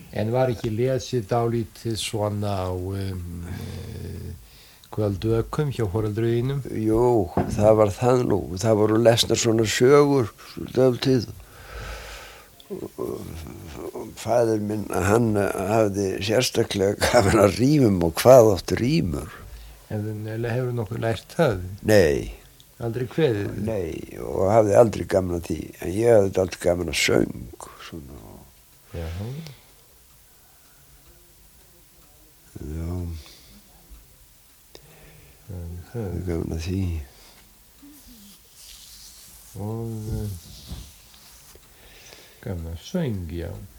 En var ekki lesið dálítið svona á kvöldökum hjá foreldruðinum? Jú, það var það nú. Það voru lesnar svona sögur dálítið. Faðir minn, hann hafði sérstaklega gaman að rímum og hvað áttu rímur. En hefur nokkuð lært það? Nei. Aldrei kveðið? Nei, og hafði aldrei gaman að því. En ég hafði aldrei gaman að söng. Svona. Já. Já. Það er gaman að því. Og gaman að söng, já.